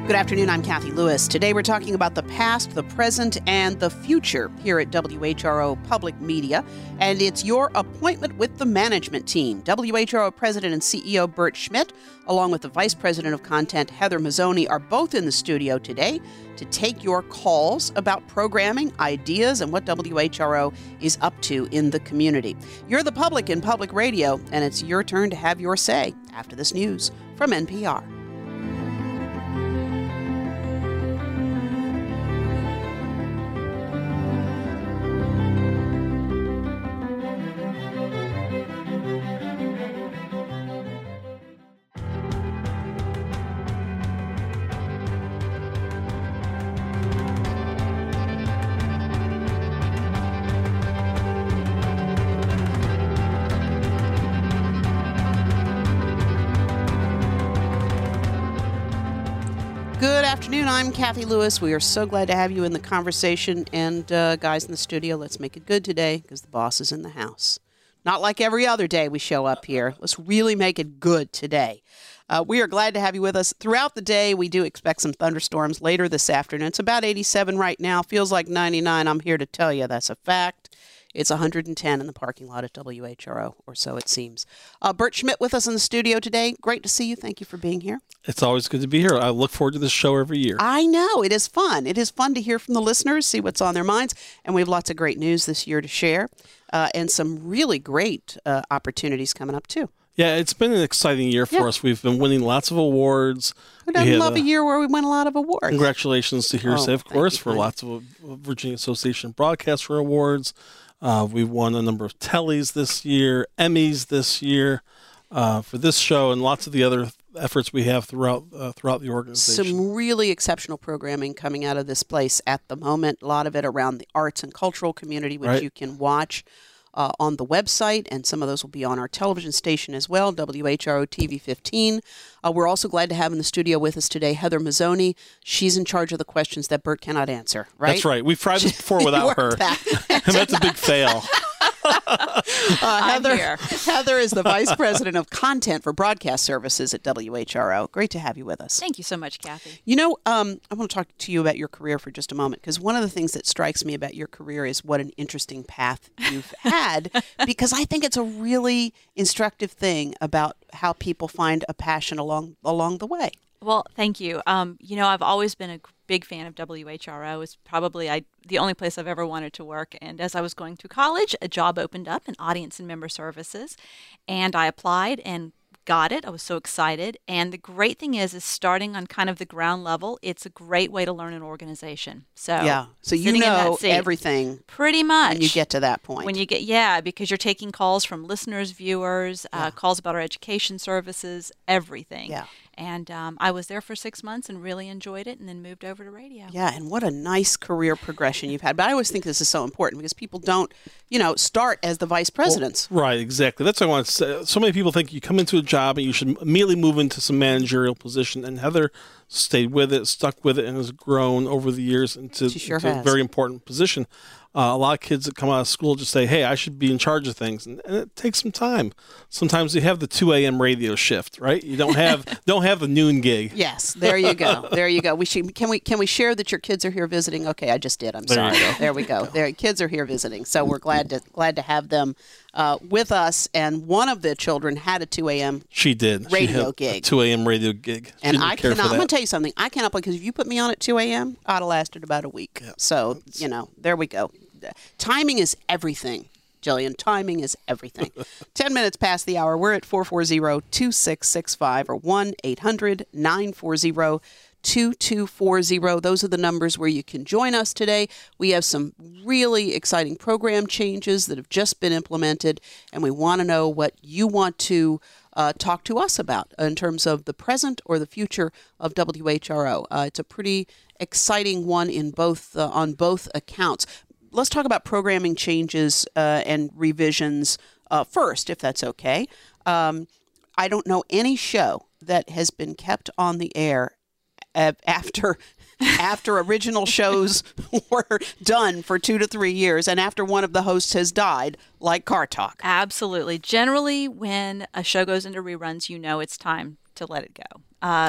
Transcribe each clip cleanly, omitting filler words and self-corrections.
Good afternoon, I'm Kathy Lewis. Today we're talking about the past, the present, and the future here at WHRO Public Media, and it's your appointment with the management team. WHRO President and CEO Bert Schmidt, along with the Vice President of Content Heather Mazzoni, are both in the studio today to take your calls about programming, ideas, and what WHRO is up to in the community. You're the public in public radio, and it's your turn to have your say after this news from NPR. Good afternoon, I'm Kathy Lewis. We are so glad to have you in the conversation. And guys in the studio, let's make it good today because the boss is in the house. Not like every other day we show up here. Let's really make it good today. We are glad to have you with us. Throughout the day, we do expect some thunderstorms later this afternoon. It's about 87 right now. Feels like 99. I'm here to tell you that's a fact. It's 110 in the parking lot at WHRO, or so it seems. Bert Schmidt with us in the studio today. Great to see you. Thank you for being here. It's always good to be here. I look forward to this show every year. I know. It is fun. It is fun to hear from the listeners, see what's on their minds. And we have lots of great news this year to share and some really great opportunities coming up, too. Yeah, it's been an exciting year for us. We've been winning lots of awards. Who doesn't love a year where we win a lot of awards? Congratulations to Hearsay, of course, for lots of Virginia Association Broadcaster Awards. We've won a number of Tellys this year, Emmys this year for this show, and lots of the other efforts we have throughout the organization. Some really exceptional programming coming out of this place at the moment. A lot of it around the arts and cultural community, which you can watch on the website, and some of those will be on our television station as well, WHRO TV 15. We're also glad to have in the studio with us today Heather Mazzoni. She's in charge of the questions that Bert cannot answer, right? That's right. We've tried this before without her, and that's a big fail. Heather is the Vice President of Content for Broadcast Services at WHRO. Great to have you with us. Thank you so much, Kathy. You know, I want to talk to you about your career for just a moment, because one of the things that strikes me about your career is what an interesting path you've had, because I think it's a really instructive thing about how people find a passion along the way. Well, thank you. I've always been a big fan of WHRO. It's probably the only place I've ever wanted to work. And as I was going through college, a job opened up in Audience and Member Services, and I applied and got it. I was so excited. And the great thing is starting on kind of the ground level, it's a great way to learn an organization. So you know everything pretty much when you get to that point. Because you're taking calls from listeners, viewers, calls about our education services, everything. Yeah. And I was there for 6 months and really enjoyed it, and then moved over to radio. Yeah, and what a nice career progression you've had. But I always think this is so important because people don't, start as the vice presidents. Well, right, exactly. That's what I want to say. So many people think you come into a job and you should immediately move into some managerial position. And Heather stayed with it, stuck with it, and has grown over the years into a very important position. A lot of kids that come out of school just say, hey, I should be in charge of things. And it takes some time. Sometimes you have the 2 a.m. radio shift, right? You don't have the noon gig. Yes, there you go. There you go. Can we share that your kids are here visiting? Okay, I just did. I'm sorry. There we go. Their kids are here visiting. So we're glad to have them with us. And one of the children had a 2 a.m. She did. Radio gig. 2 a.m. radio gig. And I'm going to tell you something. I cannot, because if you put me on at 2 a.m., I'd have lasted about a week. Yeah. So, there we go. Timing is everything, Jillian. Timing is everything. 10 minutes past the hour. We're at 440-2665 or 1-800-940-2240. Those are the numbers where you can join us today. We have some really exciting program changes that have just been implemented, and we want to know what you want to talk to us about in terms of the present or the future of WHRO. It's a pretty exciting one on both accounts. Let's talk about programming changes and revisions first, if that's okay. I don't know any show that has been kept on the air after original shows were done for 2 to 3 years and after one of the hosts has died, like Car Talk. Absolutely. Generally, when a show goes into reruns, it's time to let it go.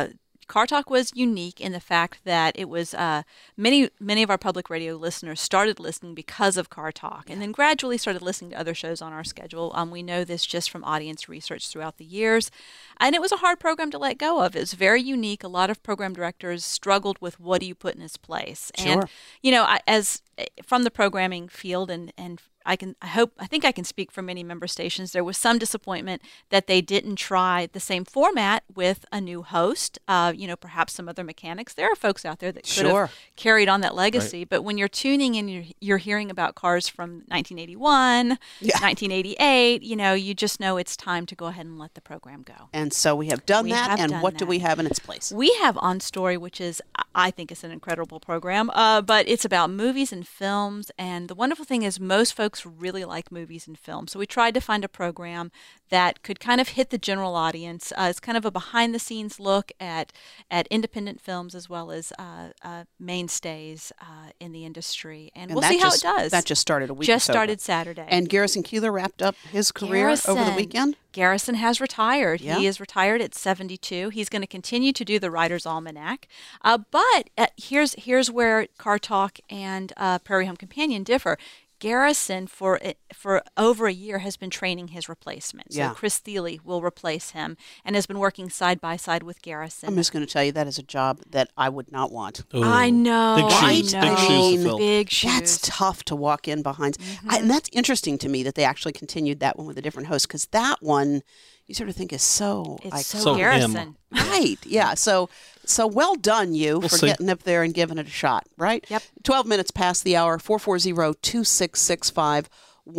Car Talk was unique in the fact that it was many of our public radio listeners started listening because of Car Talk, and then gradually started listening to other shows on our schedule. We know this just from audience research throughout the years, and it was a hard program to let go of. It was very unique. A lot of program directors struggled with what do you put in its place. Sure. And as from the programming field, and I think I can speak for many member stations. There was some disappointment that they didn't try the same format with a new host. Perhaps some other mechanics. There are folks out there that could have carried on that legacy. Right. But when you're tuning in, you're hearing about cars from 1981, 1988. You just know it's time to go ahead and let the program go. And so we have done that. And what do we have in its place? We have On Story, which is, I think, it's an incredible program. But it's about movies and films. And the wonderful thing is most folks really like movies and films. So we tried to find a program that could kind of hit the general audience. It's kind of a behind-the-scenes look at independent films as well as mainstays in the industry. And we'll see how it does. That just started a week Just started Saturday. And Garrison Keillor wrapped up his career over the weekend? Garrison has retired. Yeah. He is retired at 72. He's going to continue to do the Writer's Almanac. But here's where Car Talk and Prairie Home Companion differ. Garrison, for over a year, has been training his replacement. So Chris Thiele will replace him and has been working side by side with Garrison. I'm just going to tell you, that is a job that I would not want. Ooh. I know. Big shoes. Big shoes to fill. Big shoes. That's tough to walk in behind. And that's interesting to me that they actually continued that one with a different host, because that one you sort of think is so Garrison. Right. Yeah. So well done, for getting up there and giving it a shot, right? Yep. 12 minutes past the hour, 440-2665,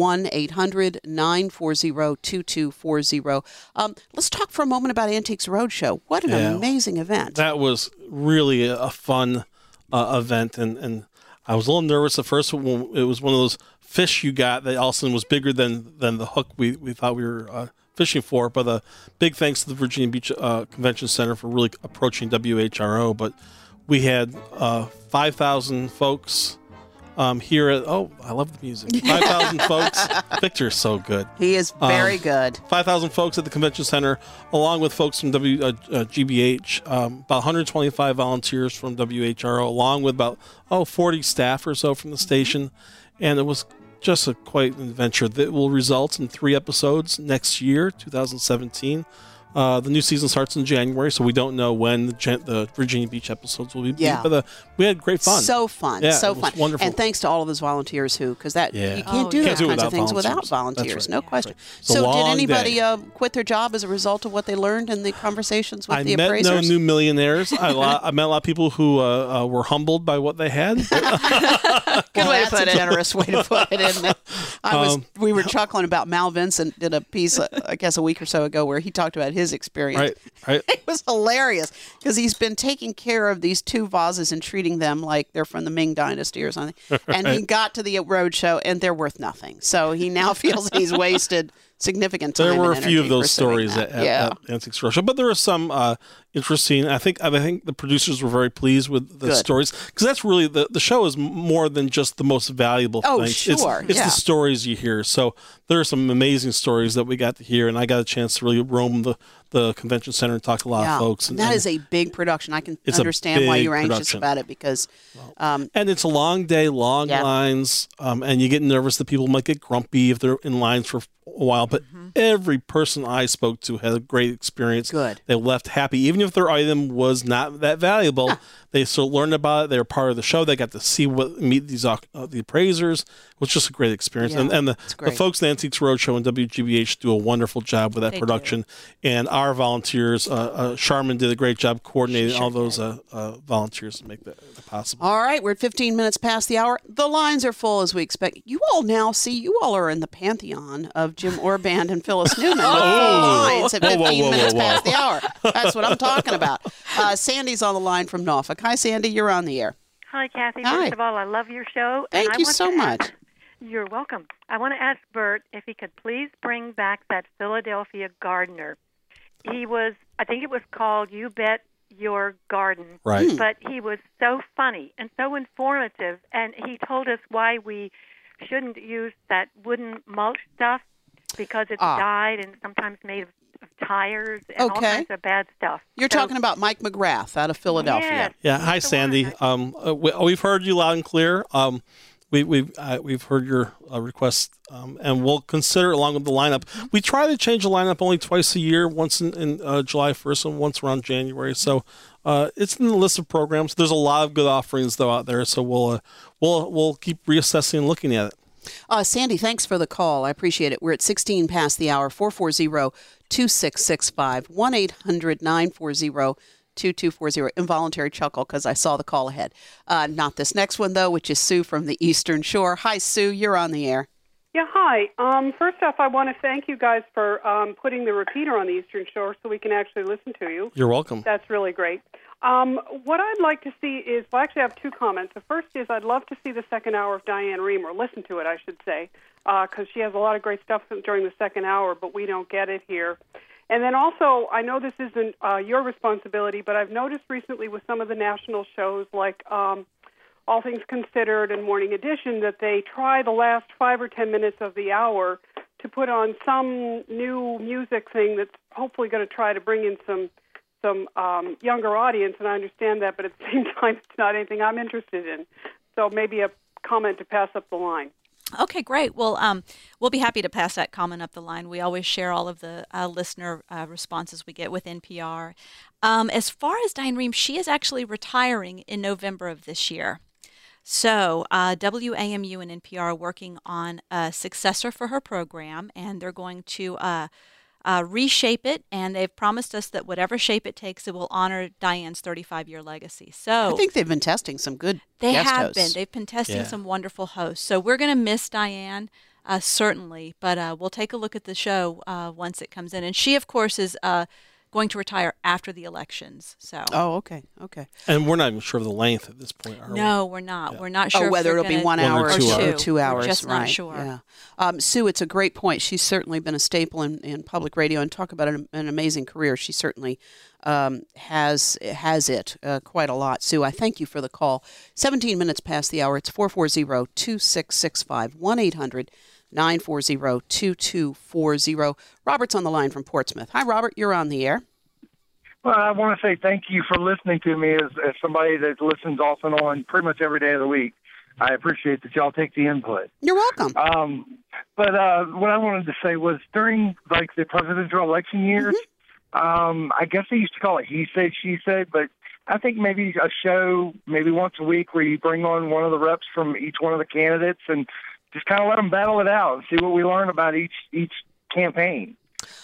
1-800-940-2240. Let's talk for a moment about Antiques Roadshow. What an amazing event. That was really a fun event, and I was a little nervous at first when it was one of those fish you got that all of a sudden was bigger than the hook we thought we were fishing for. But big thanks to the Virginia Beach Convention Center for really approaching WHRO. But we had 5,000 folks here at, I love the music. 5,000 folks. Victor's so good. He is very good. 5,000 folks at the convention center, along with folks from GBH, about 125 volunteers from WHRO, along with about 40 staff or so from the station. And it was just quite an adventure that will result in 3 episodes next year, 2017. The new season starts in January, so we don't know when the Virginia Beach episodes will be. Yeah. But we had great fun. So fun. Yeah, so it was fun. Wonderful. And thanks to all of those volunteers because you can't do those kinds of things without volunteers. Right. No question. Right. So did anybody quit their job as a result of what they learned in the conversations with the appraisers? I met no new millionaires. I met a lot of people who were humbled by what they had. Good way to put it. Generous way to put it, isn't it? We were chuckling about Mal Vincent did a piece, I guess, a week or so ago where he talked about his experience. Right. It was hilarious because he's been taking care of these 2 vases and treating them like they're from the Ming Dynasty or something. And he got to the roadshow and they're worth nothing. So he now feels he's wasted significant time. There were a few of those stories at Antiques Roadshow, but there was some interesting. I think the producers were very pleased with the stories, because that's really the show is more than just the most valuable thing. Oh, sure. It's the stories you hear. So there are some amazing stories that we got to hear, and I got a chance to really roam the convention center and talk to a lot of folks. And that is a big production. I can understand why you're anxious about it because... and it's a long day, long lines, and you get nervous that people might get grumpy if they're in lines for a while, but every person I spoke to had a great experience. Good. They left happy. Even if their item was not that valuable, they still learned about it. They were part of the show. They got to meet these the appraisers. It was just a great experience. Yeah, and the folks at Antiques Roadshow and WGBH do a wonderful job with that production. And our volunteers, Charmin did a great job coordinating all those volunteers to make that possible. All right, we're at 15 minutes past the hour. The lines are full as we expect. You all are in the pantheon of Jim Orband and Phyllis Newman. Lines at 15 minutes past the hour. That's what I'm talking about. Sandy's on the line from Norfolk. Hi, Sandy. You're on the air. Hi, Kathy. Hi. First of all, I love your show. Thank you so much. You're welcome. I want to ask Bert if he could please bring back that Philadelphia gardener. I think it was called You Bet Your Garden. Right. But he was so funny and so informative, and he told us why we shouldn't use that wooden mulch stuff because it's dyed and sometimes made tires and all kinds of bad stuff. You're talking about Mike McGrath out of Philadelphia. Yes, yeah. Hi, Sandy. We've heard you loud and clear. We've heard your request, and we'll consider it along with the lineup. We try to change the lineup only twice a year, once in July 1st and once around January. So it's in the list of programs. There's a lot of good offerings though out there, so we'll keep reassessing and looking at it. Sandy, thanks for the call. I appreciate it. We're at 16 past the hour. 440-2665 1-800-940-2240. Involuntary chuckle because I saw the call ahead. Not this next one, though, which is Sue from the Eastern Shore. Hi, Sue. You're on the air. Yeah, hi. First off, I want to thank you guys for putting the repeater on the Eastern Shore so we can actually listen to you. You're welcome. That's really great. What I'd like to see is, well, actually I have two comments. The first is I'd love to see the second hour of Diane Rehm, or listen to it, I should say, because she has a lot of great stuff during the second hour, but we don't get it here. And then also, I know this isn't your responsibility, but I've noticed recently with some of the national shows like All Things Considered and Morning Edition that they try the last 5 or 10 minutes of the hour to put on some new music thing that's hopefully going to try to bring in some younger audience, and I understand that, but at the same time, it's not anything I'm interested in. So maybe a comment to pass up the line. Okay, great. Well, we'll be happy to pass that comment up the line. We always share all of the listener responses we get with NPR. As far as Diane Rehm, she is actually retiring in November of this year. So WAMU and NPR are working on a successor for her program, and they're going to reshape it, and they've promised us that whatever shape it takes, it will honor Diane's 35-year legacy. So I think they've been testing some good guest hosts. They've been testing some wonderful hosts. So we're going to miss Diane, certainly, but we'll take a look at the show once it comes in. And she, of course, is going to retire after the elections. So. Oh, okay. And we're not even sure of the length at this point, are we? No, we're not. Yeah. We're not sure whether it'll be 1 hour or 2 hours. We're just right. not sure. Yeah. Sue, it's a great point. She's certainly been a staple in public radio, and talk about an amazing career. She certainly has it quite a lot. Sue, I thank you for the call. 17 minutes past the hour. It's 440-2665 1-800-940-2240. Robert's on the line from Portsmouth. Hi, Robert. You're on the air. Well, I want to say thank you for listening to me as somebody that listens off and on pretty much every day of the week. I appreciate that y'all take the input. You're welcome. But what I wanted to say was during like the presidential election years, I guess they used to call it he said, she said, but I think maybe a show maybe once a week where you bring on one of the reps from each one of the candidates and just kind of let them battle it out and see what we learn about each campaign.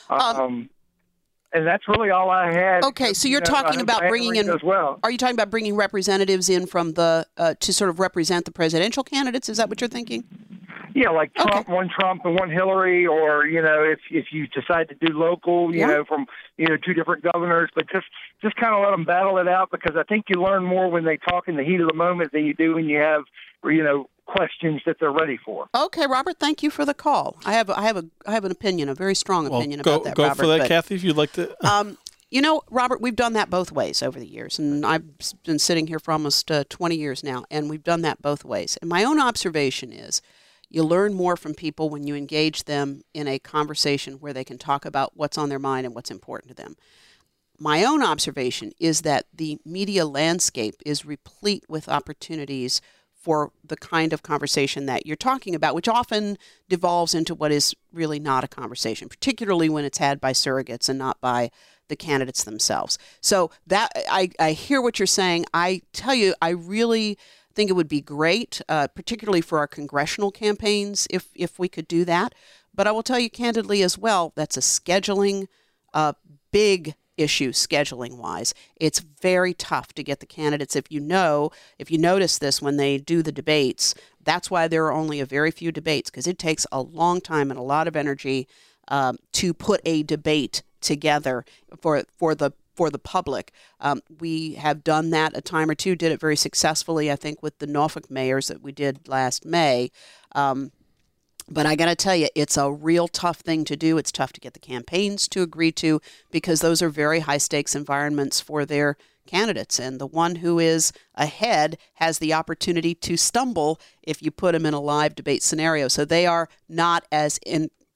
And that's really all I had. Okay, so you're talking about bringing in as well. Are you talking about bringing representatives in from the to sort of represent the presidential candidates? Is that what you're thinking? Yeah, like Trump, one Trump and one Hillary, or if you decide to do local, from two different governors, but just kind of let them battle it out, because I think you learn more when they talk in the heat of the moment than you do when you have questions that they're ready for. Okay, Robert, thank you for the call. I have an opinion, a very strong opinion about that. Go Robert, for that, Kathy, if you'd like to. Robert, we've done that both ways over the years, and I've been sitting here for almost 20 years now, and we've done that both ways. And my own observation is, you learn more from people when you engage them in a conversation where they can talk about what's on their mind and what's important to them. My own observation is that the media landscape is replete with opportunities for the kind of conversation that you're talking about, which often devolves into what is really not a conversation, particularly when it's had by surrogates and not by the candidates themselves. So that I hear what you're saying. I tell you, I really think it would be great, particularly for our congressional campaigns, if we could do that. But I will tell you candidly as well, that's a scheduling, big issue scheduling-wise. It's very tough to get the candidates. If you notice this when they do the debates, that's why there are only a very few debates, because it takes a long time and a lot of energy to put a debate together for the public. We have done that a time or two, did it very successfully, I think, with the Norfolk mayors that we did last May. But I got to tell you, it's a real tough thing to do. It's tough to get the campaigns to agree to, because those are very high-stakes environments for their candidates. And the one who is ahead has the opportunity to stumble if you put them in a live debate scenario. So they are not as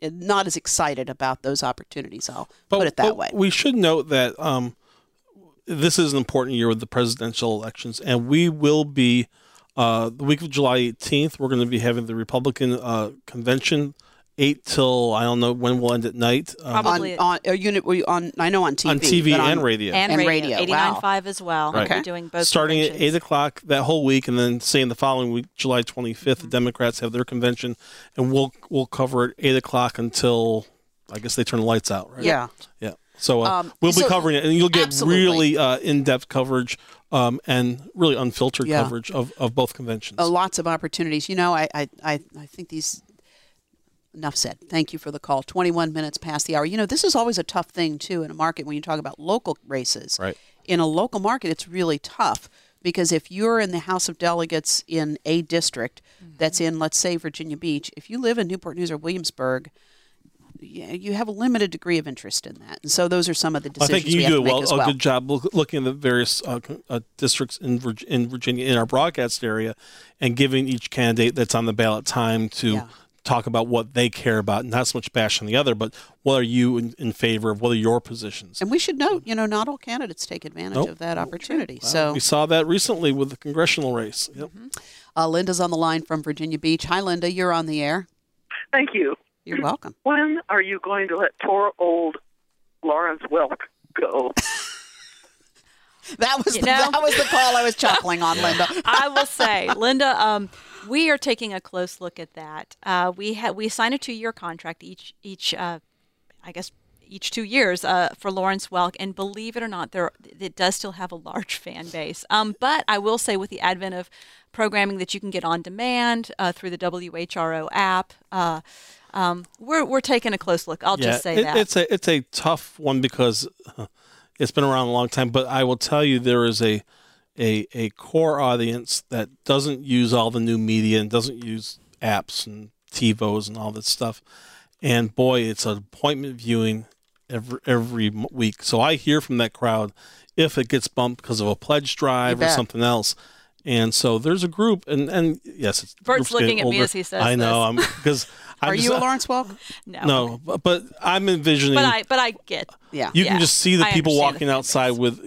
not as excited about those opportunities. I'll put it that way. We should note that this is an important year with the presidential elections, and we will be the week of July 18th. We're going to be having the Republican convention. 8 till I don't know when we'll end at night. Probably on TV. On TV and radio. And radio. 89.5 as well. Right. We're doing both starting at 8 o'clock that whole week, and then saying the following week, July 25th, the Democrats have their convention, and we'll cover it 8 o'clock until I guess they turn the lights out. Right? Yeah. So we'll be covering it, and you'll get really in-depth coverage and really unfiltered coverage of both conventions. Lots of opportunities. I think these. Enough said. Thank you for the call. 21 minutes past the hour. This is always a tough thing, too, in a market when you talk about local races. Right. In a local market, it's really tough because if you're in the House of Delegates in a district that's in, let's say, Virginia Beach, if you live in Newport News or Williamsburg, you have a limited degree of interest in that. And so those are some of the decisions I think you we have do to make as well. a good job looking at the various districts in Virginia, in our broadcast area, and giving each candidate that's on the ballot time to talk about what they care about, not so much bash on the other, but what are you in favor of? What are your positions? And we should note, not all candidates take advantage of that opportunity. Well, so we saw that recently with the congressional race. Yep. Linda's on the line from Virginia Beach. Hi, Linda. You're on the air. Thank you. You're welcome. When are you going to let poor old Lawrence Welk go? That was the call I was chuckling on, Linda. I will say, Linda, we are taking a close look at that. We sign a 2-year contract each 2 years for Lawrence Welk, and believe it or not, it does still have a large fan base. But I will say, with the advent of programming that you can get on demand through the WHRO app, we're taking a close look. I'll just say that it's a tough one because it's been around a long time. But I will tell you, there is a core audience that doesn't use all the new media and doesn't use apps and TiVos and all that stuff. And boy, it's an appointment viewing every week. So I hear from that crowd if it gets bumped because of a pledge drive or something else. And so there's a group, and yes, Bert's looking at me as he says I know, because are you a Lawrence Welk? No, but I'm envisioning. But I get. Yeah. You can just see the people walking outside with,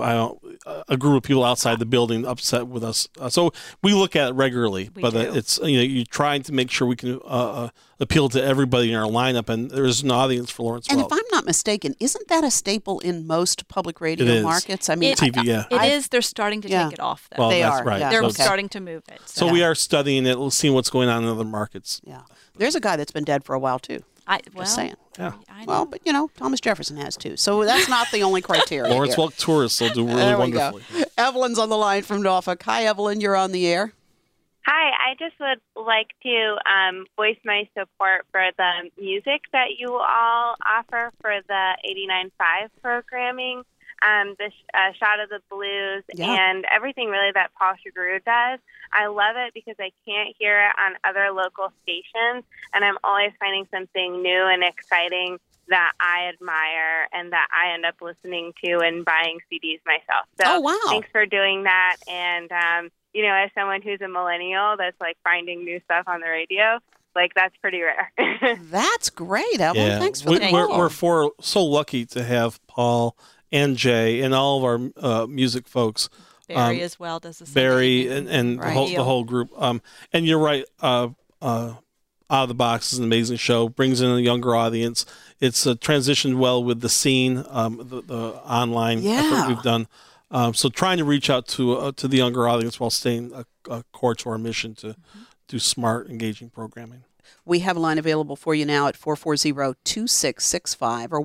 a group of people outside the building upset with us. So we look at it regularly, it's, you're trying to make sure we can appeal to everybody in our lineup, and there's an audience for Lawrence Welk. And if I'm not mistaken, isn't that a staple in most public radio markets? I mean, TV, it is. They're starting to take it off, though. Well, they that's are. Right. Yeah. They're starting to move it. So we are studying it, seeing what's going on in other markets. Yeah. There's a guy that's been dead for a while, too. Just saying. Yeah. Well, but Thomas Jefferson has too. So that's not the only criteria. Lawrence Welk tourists will do really wonderfully. Go. Evelyn's on the line from Norfolk. Hi, Evelyn. You're on the air. Hi. I just would like to voice my support for the music that you all offer for the 89.5 programming. The Shot of the Blues and everything really that Paul Shagru does. I love it because I can't hear it on other local stations, and I'm always finding something new and exciting that I admire and that I end up listening to and buying CDs myself. So thanks for doing that. And, as someone who's a millennial that's like finding new stuff on the radio, that's pretty rare. That's great, Evelyn. Yeah. Thanks for the call. We're so lucky to have Paul and Jay and all of our music folks. Barry as well does the same. Barry and the whole group. And you're right. Out of the Box is an amazing show. Brings in a younger audience. It's transitioned well with the scene, the online effort we've done. So trying to reach out to the younger audience while staying core to our mission to do smart, engaging programming. We have a line available for you now at 440-2665 or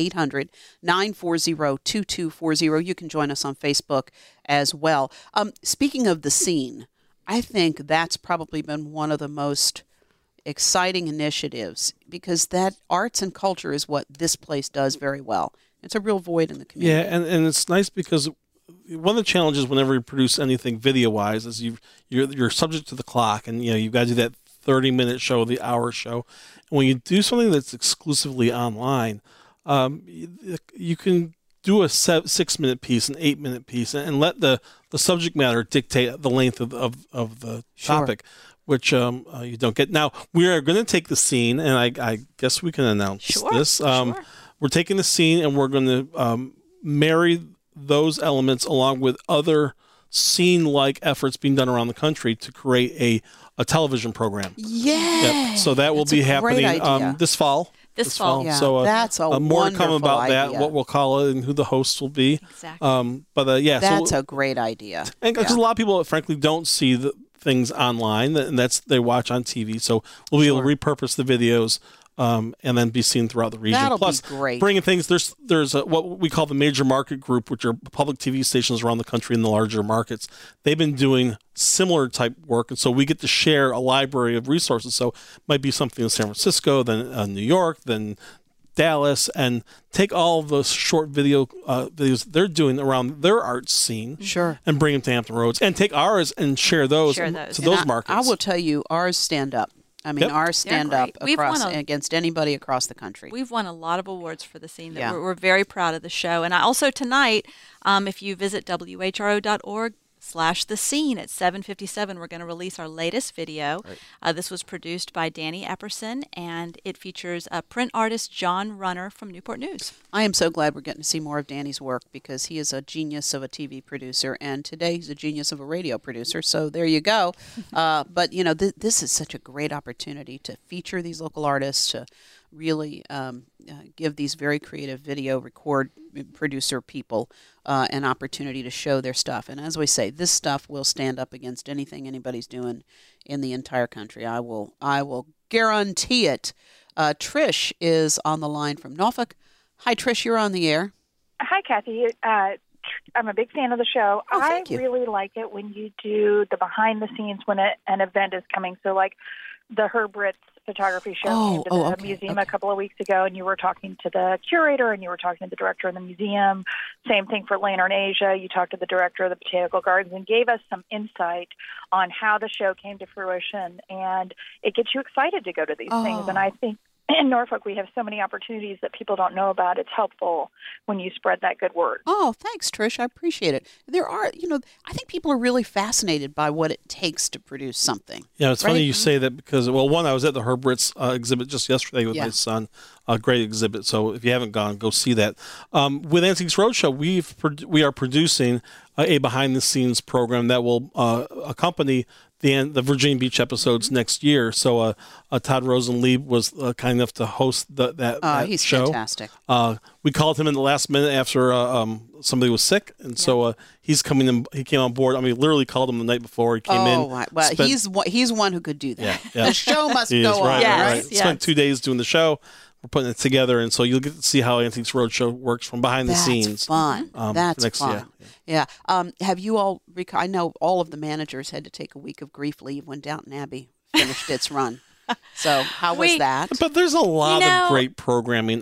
1-800-940-2240. You can join us on Facebook as well. Speaking of the scene, I think that's probably been one of the most exciting initiatives because that arts and culture is what this place does very well. It's a real void in the community. Yeah, and it's nice because one of the challenges whenever you produce anything video-wise is you're subject to the clock, and you've got to do that 30-minute show, the hour show. And when you do something that's exclusively online, you can do a 6-minute piece, an 8-minute piece, and let the subject matter dictate the length of the topic. which you don't get. Now, we are going to take the scene, and I guess we can announce this. Sure. We're taking the scene, and we're going to marry those elements along with other scene-like efforts being done around the country to create a television program. Yeah. Yep. So that will be happening this fall. This fall. Yeah, So that's a more to come about idea. that, what we'll call it, and who the hosts will be. Exactly. That's a great idea. And because a lot of people, frankly, don't see the things online, and they watch on TV. So we'll be able to repurpose the videos and then be seen throughout the region. That'll Plus, be great. Bringing things, there's what we call the major market group, which are public TV stations around the country in the larger markets. They've been doing similar type work, and so we get to share a library of resources. So it might be something in San Francisco, then New York, then Dallas, and take all of those short videos they're doing around their art scene, and bring them to Hampton Roads, and take ours and share those to those markets. I will tell you, ours stand up. I mean, ours stand up against anybody across the country. We've won a lot of awards for the scene. We're very proud of the show. And I also tonight, if you visit whro.org/the scene at 7:57, we're going to release our latest video. This was produced by Danny Epperson, and it features print artist John Runner from Newport News. I am so glad we're getting to see more of Danny's work, because he is a genius of a TV producer, and today he's a genius of a radio producer. So there you go. But this is such a great opportunity to feature these local artists, to really give these very creative video record producer people an opportunity to show their stuff. And as we say, this stuff will stand up against anything anybody's doing in the entire country. I will guarantee it. Trish is on the line from Norfolk. Hi, Trish, you're on the air. Hi, Kathy. I'm a big fan of the show. I really like it when you do the behind the scenes when an event is coming. So like the Herb Ritz photography show came to the museum a couple of weeks ago, and you were talking to the curator and you were talking to the director of the museum. Same thing for Lantern Asia. You talked to the director of the Botanical Gardens and gave us some insight on how the show came to fruition, and it gets you excited to go to these things. And I think in Norfolk, we have so many opportunities that people don't know about. It's helpful when you spread that good word. Oh, thanks, Trish. I appreciate it. There are, I think people are really fascinated by what it takes to produce something. Yeah, it's funny you say that because, well, one, I was at the Herb Ritz exhibit just yesterday with my son. A great exhibit. So if you haven't gone, go see that. With Antiques Roadshow, we are producing a behind-the-scenes program that will accompany the Virginia Beach episodes next year. So Todd Rosenlieb was kind enough to host that he's show. Fantastic. We called him in the last minute after somebody was sick, and so he's coming in. He came on board. I mean, literally called him the night before he came in. Well, he's one who could do that. Yeah. The show must go on. Right. Spent 2 days doing the show. We're putting it together, and so you'll get to see how Antiques Roadshow works from behind the scenes. Fun. That's fun. Yeah. Have you all? I know all of the managers had to take a week of grief leave when Downton Abbey finished its run. So how was that? But there's a lot of great programming.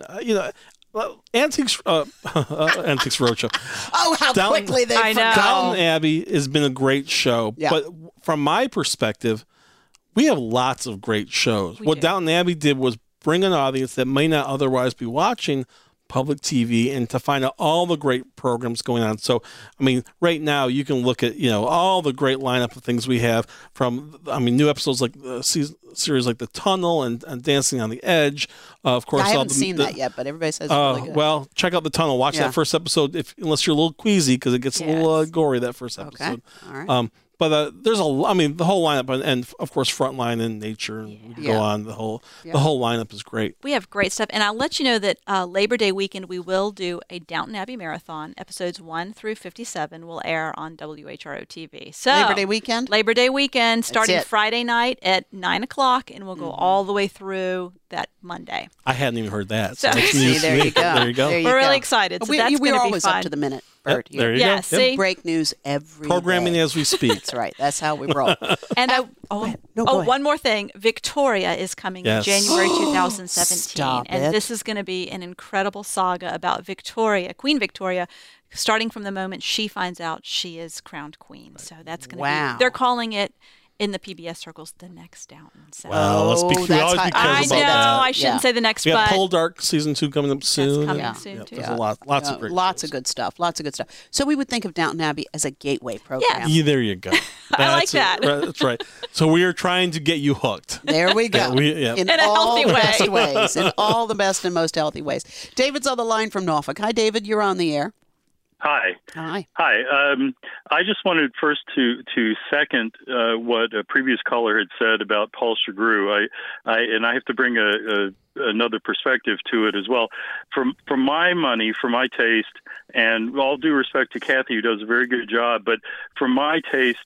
Antiques Roadshow. Oh, how quickly they forgot. Downton Abbey has been a great show, but from my perspective, we have lots of great shows. What Downton Abbey did was bring an audience that may not otherwise be watching public TV, and to find out all the great programs going on. So, I mean, right now you can look at, all the great lineup of things we have from, new episodes like the series like The Tunnel and Dancing on the Edge. Of course, I haven't seen that yet, but everybody says it's really good. Well, check out The Tunnel. Watch that first episode, unless you're a little queasy, because it gets a little gory, that first episode. Okay. All right. But there's the whole lineup, and of course, Frontline and Nature, and we can go on. The whole lineup is great. We have great stuff, and I'll let you know that Labor Day weekend we will do a Downton Abbey marathon. Episodes 1 through 57 will air on WHRO TV. So Labor Day weekend, starting Friday night at 9:00, and we'll go all the way through that Monday. I hadn't even heard that. So there you go. We're really excited. So that's we're always be fun. Up to the minute. Bert, there you go. See? Break news every programming day. as we speak. That's right. That's how we roll. And go ahead. One more thing. Victoria is coming in January 2017. Stop and it. This is going to be an incredible saga about Victoria, Queen Victoria, starting from the moment she finds out she is crowned queen. So that's going to be, they're calling it in the PBS circles, the next Downton South. Well, let's be we always be careful about that. I shouldn't say the next. We but have Poldark season 2 coming up soon. That's coming soon too. There's lots of great lots shows. of good stuff. Lots of good stuff. So we would think of Downton Abbey as a gateway program. Yeah, there you go. I like that. That's right. So we are trying to get you hooked. There we go. In a healthy way. Best ways, in all the best and most healthy ways. David's on the line from Norfolk. Hi, David. You're on the air. Hi. I just wanted first to second what a previous caller had said about Paul Sugrue. I have to bring another perspective to it as well. For my money, for my taste, and all due respect to Kathy, who does a very good job, but for my taste,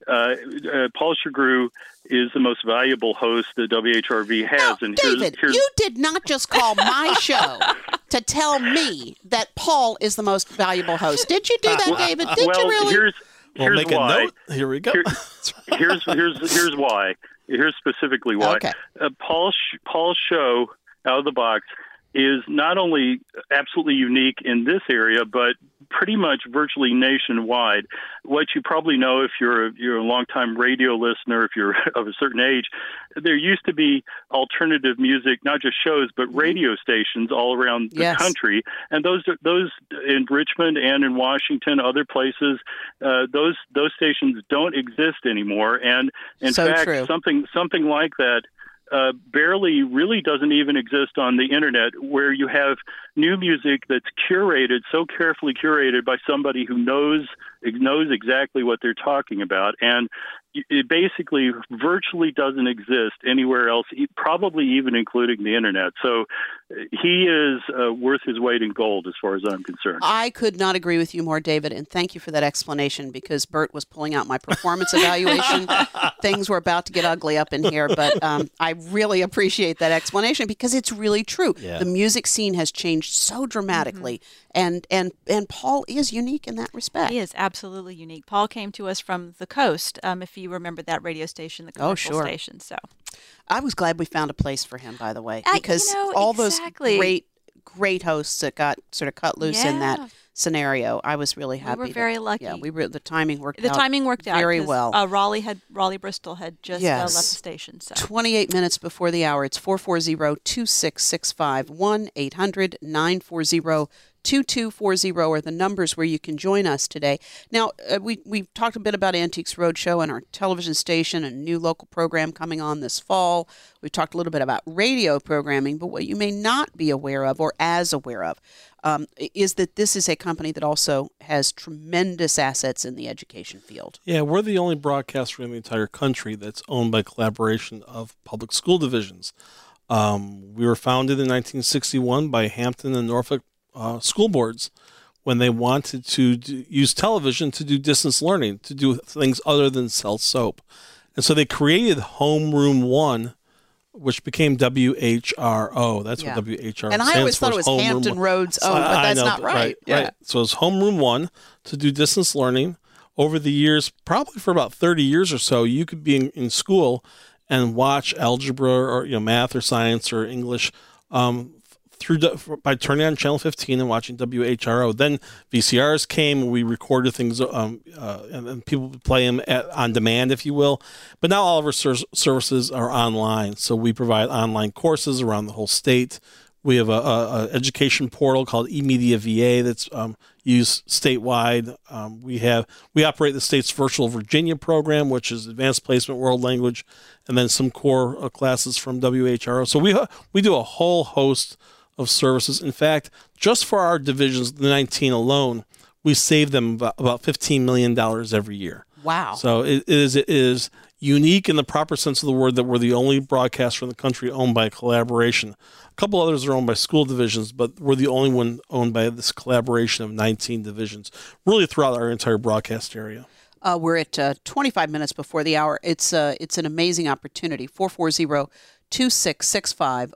Paul Sugrue is the most valuable host that WHRV has. Now, and David, you did not just call my show to tell me that Paul is the most valuable host. Did you do that, David? Did you really? Here's make why. A note. Here we go. Here's why. Here's specifically why. Okay. Paul's show, Out of the Box, is not only absolutely unique in this area, but pretty much virtually nationwide. What you probably know if you're a longtime radio listener, if you're of a certain age, there used to be alternative music, not just shows, but radio stations all around the country. And those in Richmond and in Washington, other places, those stations don't exist anymore. And in fact, something like that barely really doesn't even exist on the internet, where you have new music that's curated, so carefully curated by somebody who knows exactly what they're talking about. And it basically virtually doesn't exist anywhere else, probably even including the internet. So he is worth his weight in gold as far as I'm concerned. I could not agree with you more, David, and thank you for that explanation, because Bert was pulling out my performance evaluation. Things were about to get ugly up in here, but I really appreciate that explanation, because it's really true. Yeah. The music scene has changed so dramatically, and Paul is unique in that respect. He is absolutely unique. Paul came to us from the coast, if you remember that radio station, the commercial station. So I was glad we found a place for him, by the way, because all those great hosts that got sort of cut loose in that scenario, I was really happy. We were very lucky. Yeah, the timing worked out. The timing worked out very well. Raleigh Bristol had just left the station. So 28 minutes before the hour. It's 440-2665, 1-800-940-2240 are the numbers where you can join us today. Now, we've talked a bit about Antiques Roadshow and our television station and a new local program coming on this fall. We've talked a little bit about radio programming, but what you may not be aware of or as aware of is that this is a company that also has tremendous assets in the education field. Yeah, we're the only broadcaster in the entire country that's owned by collaboration of public school divisions. We were founded in 1961 by Hampton and Norfolk school boards when they wanted to use television to do distance learning, to do things other than sell soap. And so they created Homeroom 1, which became WHRO. That's what WHRO stands for. And I always thought it was Hampton Roads. But that's not right. Right. So it's Homeroom 1 to do distance learning. Over the years, probably for about 30 years or so, you could be in school and watch algebra or math or science or English by turning on Channel 15 and watching WHRO. Then VCRs came, we recorded things, and people would play them on demand, if you will. But now all of our services are online, so we provide online courses around the whole state. We have a education portal called eMedia VA that's used statewide. We operate the state's Virtual Virginia program, which is Advanced Placement World Language, and then some core classes from WHRO. So we do a whole host of services. In fact, just for our divisions, the 19 alone, we save them about $15 million every year. Wow. So it is unique in the proper sense of the word that we're the only broadcaster in the country owned by a collaboration. A couple others are owned by school divisions, but we're the only one owned by this collaboration of 19 divisions, really throughout our entire broadcast area. We're at 25 minutes before the hour. It's an amazing opportunity. 440-2665,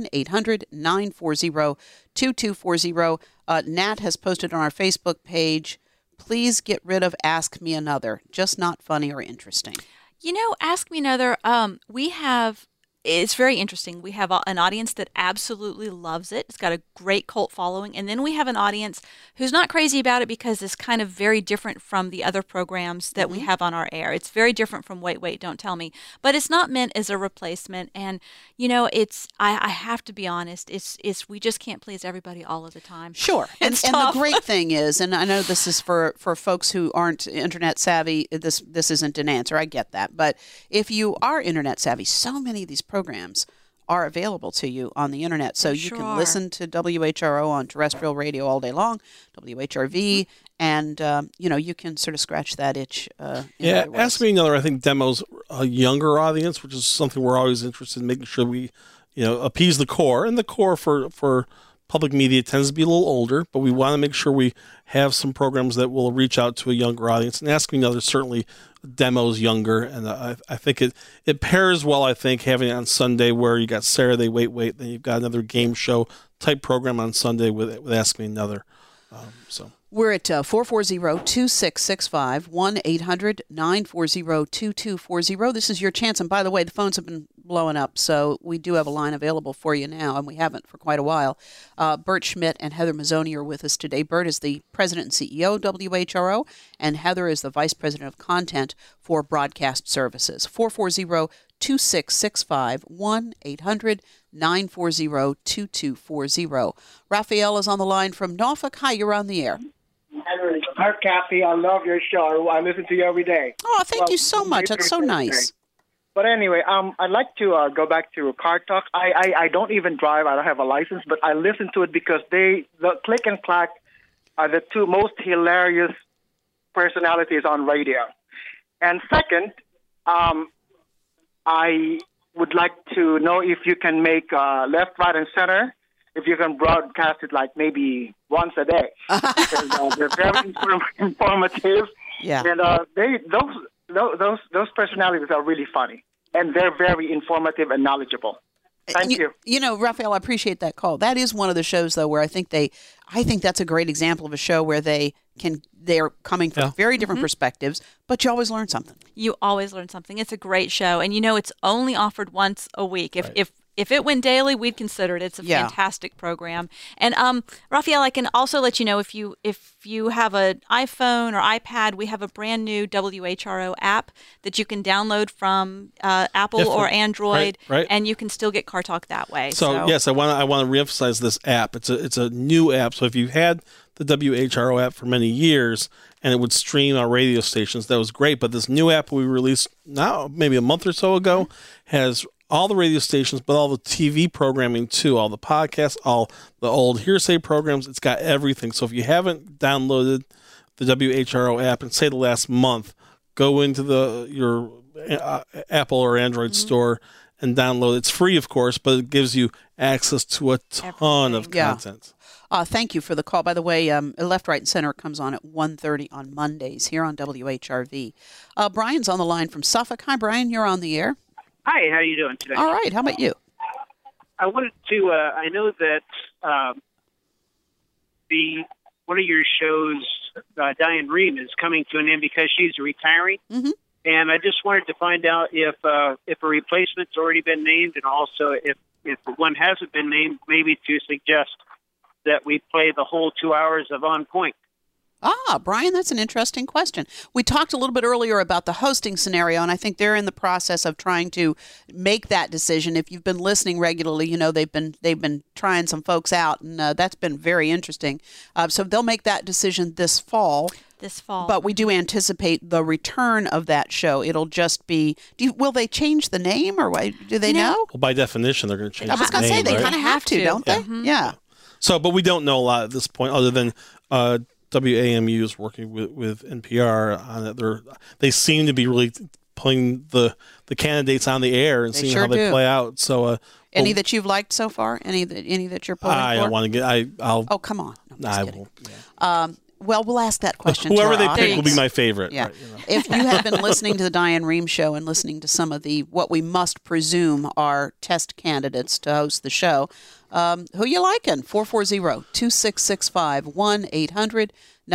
1-800-940-2240. Nat has posted on our Facebook page, please get rid of Ask Me Another. Just not funny or interesting. Ask Me Another, we have, it's very interesting. We have an audience that absolutely loves it. It's got a great cult following. And then we have an audience who's not crazy about it because it's kind of very different from the other programs that we have on our air. It's very different from Wait, Don't Tell Me. But it's not meant as a replacement. And, I have to be honest, it's we just can't please everybody all of the time. Sure. And the great thing is, and I know this is for folks who aren't internet savvy, this isn't an answer. I get that. But if you are internet savvy, so many of these programs are available to you on the internet. So you can listen to WHRO on terrestrial radio all day long, WHRV, and, you can sort of scratch that itch. Ask Me Another, I think, demos a younger audience, which is something we're always interested in, making sure we, appease the core. And the core for public media tends to be a little older, but we want to make sure we have some programs that will reach out to a younger audience. And Ask Me Another certainly demos younger, and I think it pairs well, I think, having it on Sunday where you got Saturday Wait, then you've got another game show type program on Sunday with Ask Me Another. We're at 440-2665, 1-800-940-2240. This is your chance. And by the way, the phones have been blowing up, so we do have a line available for you now, and we haven't for quite a while. Bert Schmidt and Heather Mazzoni are with us today. Bert is the president and CEO of WHRO, and Heather is the vice president of content for broadcast services. 440-2665, 1-800-940-2240. Raphael is on the line from Norfolk. Hi, you're on the air. Hi, Kathy. I love your show. I listen to you every day. Oh, thank you so much. That's so nice. But anyway, I'd like to go back to Car Talk. I don't even drive. I don't have a license, but I listen to it because the Click and Clack are the two most hilarious personalities on radio. And second, I would like to know if you can make Left, Right, and Center, if you can broadcast it like maybe once a day. Because they're very informative. Yeah. And those personalities are really funny. And they're very informative and knowledgeable. Thank you. Raphael, I appreciate that call. That is one of the shows, though, where I think that's a great example of a show where they're coming from very different perspectives, but you always learn something. You always learn something. It's a great show. And, it's only offered once a week. If it went daily, we'd consider it. It's a fantastic program. And Raphael, I can also let you know if you have an iPhone or iPad, we have a brand new WHRO app that you can download from Apple or Android, and you can still get Car Talk that way. So yes, I want to reemphasize this app. It's a new app. So if you had the WHRO app for many years and it would stream our radio stations, that was great. But this new app we released now, maybe a month or so ago, has all the radio stations, but all the TV programming too, all the podcasts, all the old Hearsay programs. It's got everything. So if you haven't downloaded the WHRO app in, say, the last month, go into your Apple or Android store and download it. It's free, of course, but it gives you access to a ton of content. Thank you for the call. By the way, Left, Right, and Center comes on at 1:30 on Mondays here on WHRV. Brian's on the line from Suffolk. Hi, Brian. You're on the air. Hi, how are you doing today? All right. How about you? I wanted to, I know that one of your shows, Diane Rehm, is coming to an end because she's retiring. Mm-hmm. And I just wanted to find out if a replacement's already been named, and also if one hasn't been named, maybe to suggest that we play the whole 2 hours of On Point. Brian, that's an interesting question. We talked a little bit earlier about the hosting scenario, and I think they're in the process of trying to make that decision. If you've been listening regularly, they've been trying some folks out, and that's been very interesting. So they'll make that decision this fall. But we do anticipate the return of that show. It'll just be, will they change the name, or do they know? Well, by definition, they're going to change the name. I was going to say, they kind of have to, don't they? Mm-hmm. Yeah. So, but we don't know a lot at this point, other than WAMU is working with NPR on it. They seem to be really putting the candidates on the air and seeing how they play out. So, any that you've liked so far? Any that you're pulling for? I don't want to get. I'll. Oh, come on! No, I kidding. will. Yeah. Well, we'll ask that question. Whoever to they our pick audience. will be my favorite. Yeah. Right, If you have been listening to the Diane Rehm show and listening to some of what we must presume are test candidates to host the show, who you liking? 440-2665,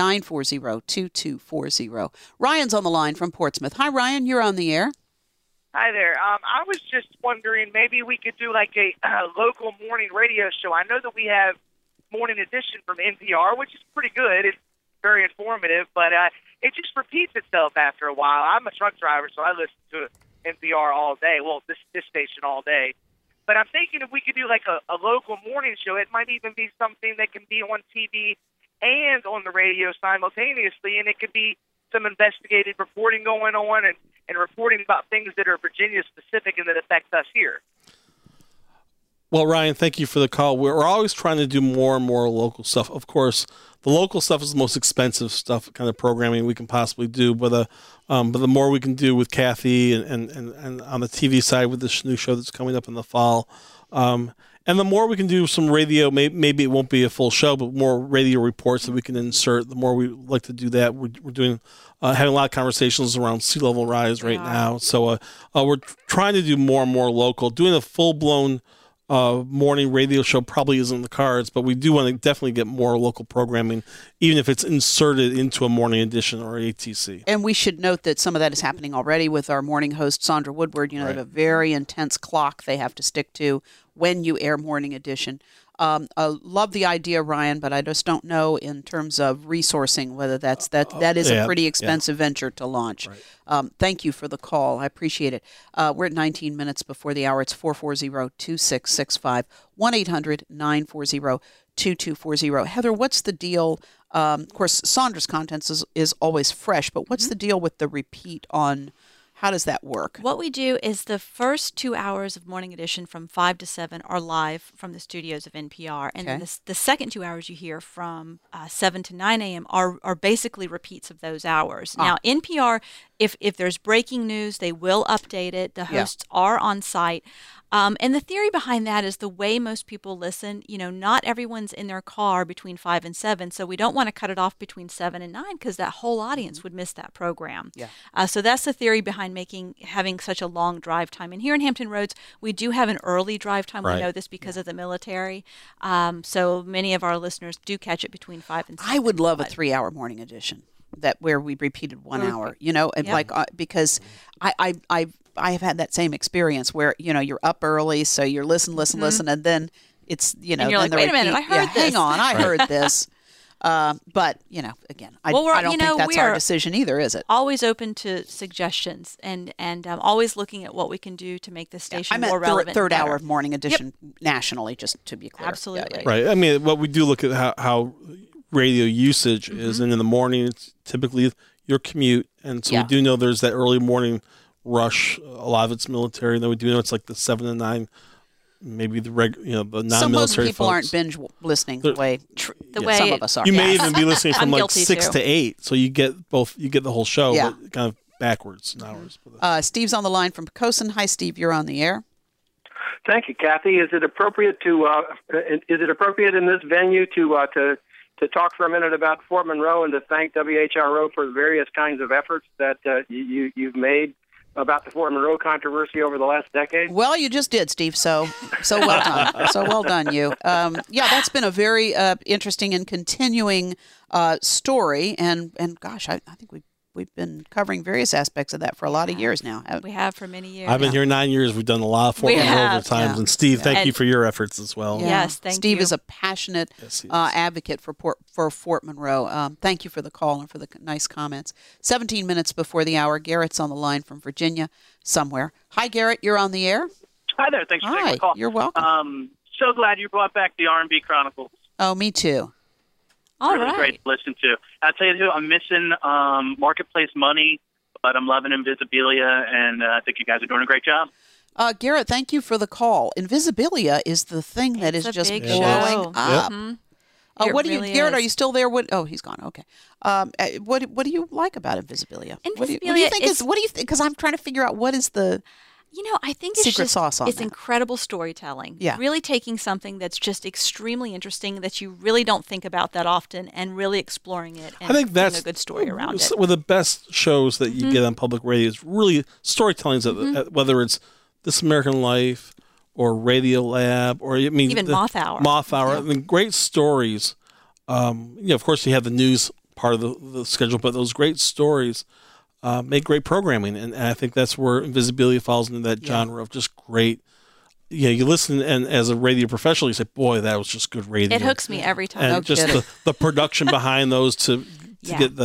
1-800-940-2240. Ryan's on the line from Portsmouth. Hi, Ryan. You're on the air. Hi there. I was just wondering, maybe we could do like a local morning radio show. I know that we have Morning Edition from NPR, which is pretty good. It's very informative, but it just repeats itself after a while. I'm a truck driver, so I listen to NPR all day. Well, this station all day. But I'm thinking if we could do like a local morning show, it might even be something that can be on TV and on the radio simultaneously, and it could be some investigative reporting going on and reporting about things that are Virginia-specific and that affect us here. Well, Ryan, thank you for the call. We're always trying to do more and more local stuff. Of course, the local stuff is the most expensive stuff, kind of programming we can possibly do. But the more we can do with Kathy and on the TV side with this new show that's coming up in the fall, and the more we can do some radio, maybe it won't be a full show, but more radio reports that we can insert, the more we like to do that. We're doing having a lot of conversations around sea level rise right now. So we're trying to do more and more local. Doing a full-blown morning radio show probably isn't in the cards, but we do want to definitely get more local programming, even if it's inserted into a morning edition or ATC. And we should note that some of that is happening already with our morning host, Sandra Woodward. They have a very intense clock they have to stick to when you air morning edition. I love the idea, Ryan, but I just don't know in terms of resourcing whether that is a pretty expensive venture to launch. Right. Thank you for the call. I appreciate it. We're at 19 minutes before the hour. It's 440-2665, 1-800-940-2240. Heather, what's the deal? Of course, Sandra's content is always fresh, but what's the deal with the repeat on? How does that work? What we do is the first 2 hours of Morning Edition from 5 to 7 are live from the studios of NPR. And then the second 2 hours you hear from 7 to 9 a.m. are basically repeats of those hours. Now, NPR, if there's breaking news, they will update it. The hosts are on site. And the theory behind that is the way most people listen, not everyone's in their car between 5 and 7, so we don't want to cut it off between 7 and 9 because that whole audience would miss that program. Yeah. So that's the theory behind having such a long drive time. And here in Hampton Roads, we do have an early drive time. Right. We know this because of the military. So many of our listeners do catch it between 5 and 7. I would love a 3-hour morning edition where we repeated 1 hour, and because I have had that same experice where, you're up early, so you're listen, and then it's, and you're like, wait a minute, I heard this. Hang on, I heard this. But, again, I don't think that's our decision either, is it? Always open to suggestions and always looking at what we can do to make the station more relevant. Third hour morning edition nationally, just to be clear. Absolutely. Right. I mean, what we do look at how radio usage is, and in the morning, it's typically your commute. And so we do know there's that early morning rush. A lot of it's military, and then we do know it's like the 7 to 9, maybe the non-military so most people folks aren't binge listening the way some of us are. You may even be listening from like 6 to 8, so you get both. You get the whole show, but kind of backwards in hours. Steve's on the line from Pocosin. Hi, Steve. You're on the air. Thank you, Kathy. Is it appropriate in this venue to talk for a minute about Fort Monroe and to thank WHRO for the various kinds of efforts that you've made about the Fort Monroe controversy over the last decade? Well, you just did, Steve. So well done. So well done, you. That's been a very interesting and continuing story. And gosh, I think we've been covering various aspects of that for a lot of years now. We have for many years. I've been here 9 years. We've done a lot of Fort Monroe over times. And Steve, thank you for your efforts as well. Yeah. Yes, thank you. Steve is a passionate advocate for Fort Monroe. Thank you for the call and for the nice comments. 17 minutes before the hour, Garrett's on the line from Virginia somewhere. Hi, Garrett. You're on the air. Hi there. Thanks for taking the call. You're welcome. So glad you brought back the R&B Chronicles. Oh, me too. All really right. Great to listen to. I'll tell you who, I'm missing Marketplace Money, but I'm loving Invisibilia, and I think you guys are doing a great job. Garrett, thank you for the call. Invisibilia is the thing that is just blowing up. Mm-hmm. What do you, Garrett? Are you still there? He's gone. Okay. What do you like about Invisibilia? What do you think? Because I'm trying to figure out what is the I think it's secret sauce on it's that. incredible storytelling. Yeah. Really taking something that's just extremely interesting that you really don't think about that often and really exploring it and I think that's a good story around it. One of the best shows that you get on public radio is really storytelling, whether it's This American Life or Radio Lab or even Moth Hour. I mean, great stories. Of course, you have the news part of the schedule, but those great stories make great programming, and I think that's where Invisibilia falls into that genre of just great. Yeah, you listen, and as a radio professional, you say, "Boy, that was just good radio." It hooks me every time. And just the production behind those to get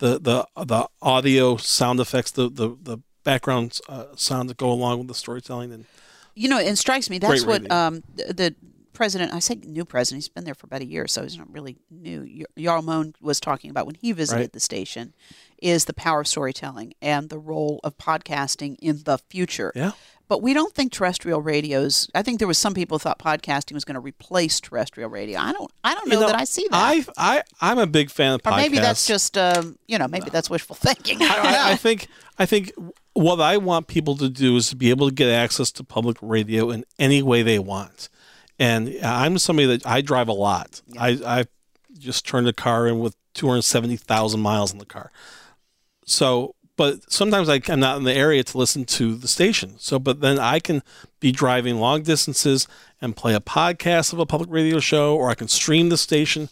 the audio sound effects, the background sound that go along with the storytelling, and it strikes me that's what the president. I say new president. He's been there for about a year, so he's not really new. Jarl Mohn was talking about when he visited the station, is the power of storytelling and the role of podcasting in the future. Yeah. But we don't think terrestrial radios. I think there was some people who thought podcasting was going to replace terrestrial radio. I don't know that I see that. I'm a big fan of podcasts. Or maybe that's just maybe that's wishful thinking. I think what I want people to do is to be able to get access to public radio in any way they want. And I'm somebody that I drive a lot. Yeah. I just turned the car in with 270,000 miles in the car. So. But sometimes I'm not in the area to listen to the station. But then I can be driving long distances and play a podcast of a public radio show, or I can stream the station.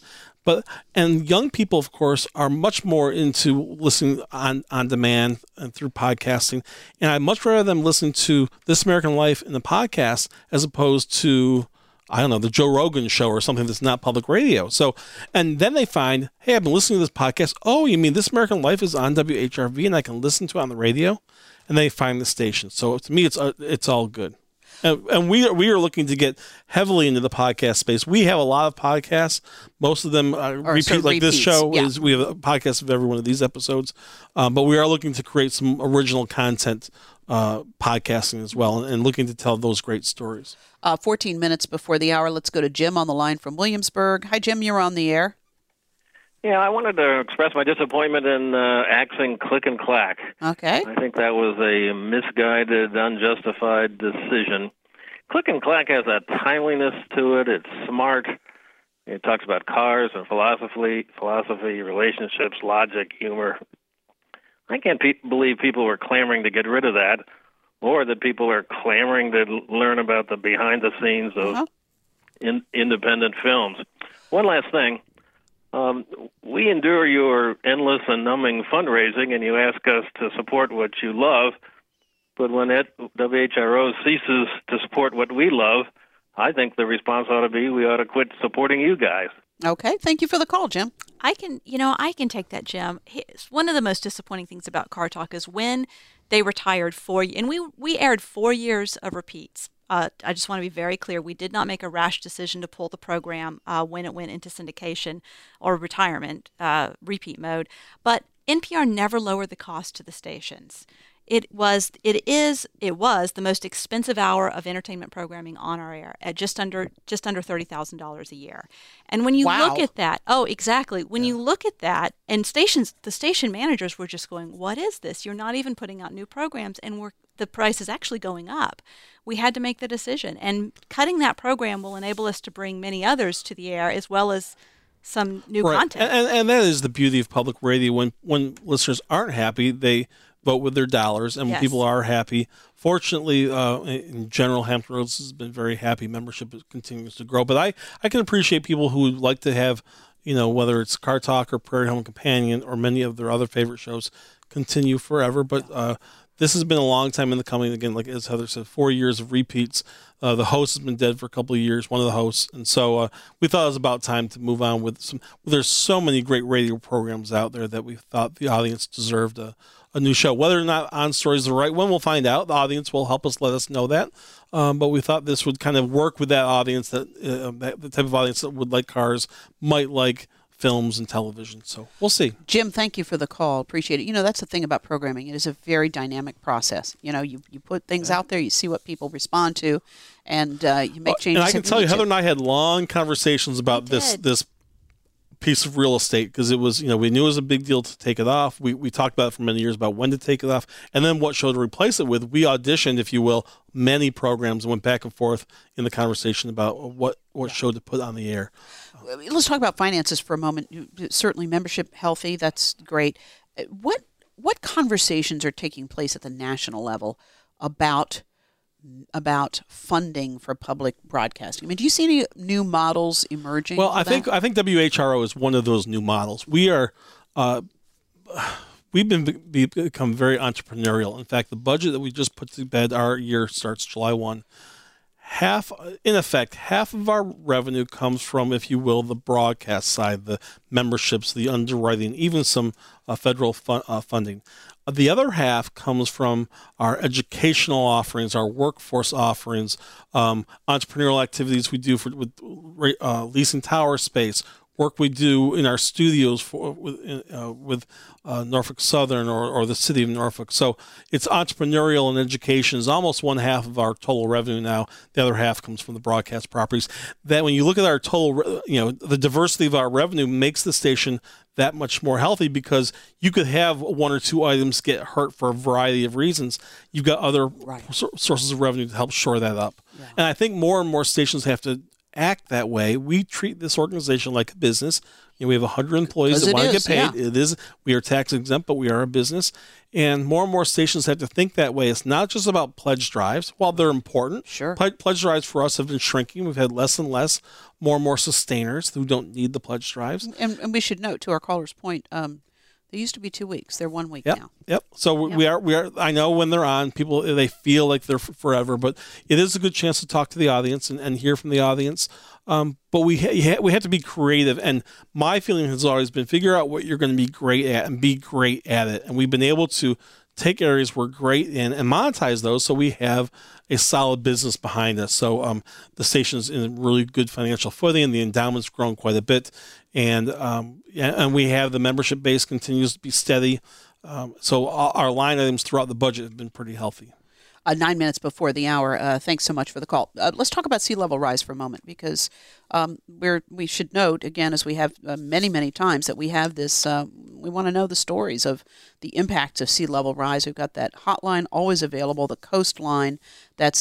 And young people, of course, are much more into listening on demand and through podcasting. And I'd much rather them listen to This American Life in the podcast as opposed to, I don't know, the Joe Rogan show or something that's not public radio. So, and then they find, hey, I've been listening to this podcast. Oh, you mean This American Life is on WHRV and I can listen to it on the radio? And they find the station. So to me, it's all good. And we are looking to get heavily into the podcast space. We have a lot of podcasts. Most of them repeat, like this show. Is we have a podcast of every one of these episodes. But we are looking to create some original content podcasting as well, and looking to tell those great stories. 14 minutes before the hour, let's go to Jim on the line from Williamsburg. Hi, Jim, you're on the air. Yeah, I wanted to express my disappointment in axing Click and Clack. Okay. I think that was a misguided, unjustified decision. Click and Clack has that timeliness to it. It's smart. It talks about cars and philosophy, relationships, logic, humor. I can't believe people were clamoring to get rid of that, or that people are clamoring to learn about the behind-the-scenes of independent films. One last thing. We endure your endless and numbing fundraising, and you ask us to support what you love, but when WHRO ceases to support what we love, I think the response ought to be we ought to quit supporting you guys. Okay, thank you for the call, Jim. I can take that, Jim. One of the most disappointing things about Car Talk is when they retired and we aired 4 years of repeats. I just want to be very clear. We did not make a rash decision to pull the program when it went into syndication or retirement, repeat mode. But NPR never lowered the cost to the stations. It was the most expensive hour of entertainment programming on our air at just under $30,000 a year. And when you look at that, when you look at that, and the station managers were just going, "What is this? You're not even putting out new programs, and the price is actually going up." We had to make the decision, and cutting that program will enable us to bring many others to the air as well as some new content. And that is the beauty of public radio. When listeners aren't happy, they vote with their dollars, and when people are happy, fortunately, in general, Hampton Roads has been very happy. Membership continues to grow, but I can appreciate people who would like to have, whether it's Car Talk or Prairie Home Companion or many of their other favorite shows, continue forever. But this has been a long time in the coming. Again, like as Heather said, 4 years of repeats. The host has been dead for a couple of years, one of the hosts, and so we thought it was about time to move on with some. Well, there's so many great radio programs out there that we thought the audience deserved a new show. Whether or not On Story is the right one, we'll find out. The audience will help us let us know that. But we thought this would kind of work with that audience, that the type of audience that would like cars, might like films and television. So we'll see. Jim, thank you for the call. Appreciate it. That's the thing about programming. It is a very dynamic process. You put things out there, you see what people respond to, and you make changes. And I can tell you, Heather and I had long conversations about this piece of real estate, because it was, we knew it was a big deal to take it off. We talked about it for many years about when to take it off, and then what show to replace it with. We auditioned, if you will, many programs and went back and forth in the conversation about what show to put on the air. Let's talk about finances for a moment. Certainly membership healthy, that's great. What conversations are taking place at the national level about funding for public broadcasting? I mean, do you see any new models emerging? Well, I think WHRO is one of those new models. We are we've become very entrepreneurial. In fact, the budget that we just put to bed, our year starts July 1. Half of our revenue comes from, if you will, the broadcast side, the memberships, the underwriting, even some federal funding. The other half comes from our educational offerings, our workforce offerings, entrepreneurial activities we do with leasing tower space, work we do in our studios with Norfolk Southern or the city of Norfolk. So it's entrepreneurial, and education is almost one half of our total revenue now. The other half comes from the broadcast properties. That when you look at our total, the diversity of our revenue makes the station that much more healthy, because you could have one or two items get hurt for a variety of reasons. You've got other sources of revenue to help shore that up. Yeah. And I think more and more stations have to act that way. We treat this organization like a business. We have 100 employees that want to get paid. Yeah. It is. We are tax exempt, but we are a business. And more stations have to think that way. It's not just about pledge drives. While they're important, sure. Pledge drives for us have been shrinking. We've had less and less, more and more sustainers who don't need the pledge drives. And we should note, to our caller's point, they used to be 2 weeks. They're 1 week now. Yep. So we are. I know when they're on, people, they feel like they're forever, but it is a good chance to talk to the audience and hear from the audience. But we have to be creative. And my feeling has always been, figure out what you're going to be great at and be great at it. And we've been able to take areas we're great in and monetize those, so we have a solid business behind us. So the station's in really good financial footing, and the endowment's grown quite a bit. And we have the membership base continues to be steady. So our line items throughout the budget have been pretty healthy. 9 minutes before the hour. Thanks so much for the call. Let's talk about sea level rise for a moment, because we should note, again, as we have many times, that we have this, we want to know the stories of the impacts of sea level rise. We've got that hotline always available, the Coastline, that's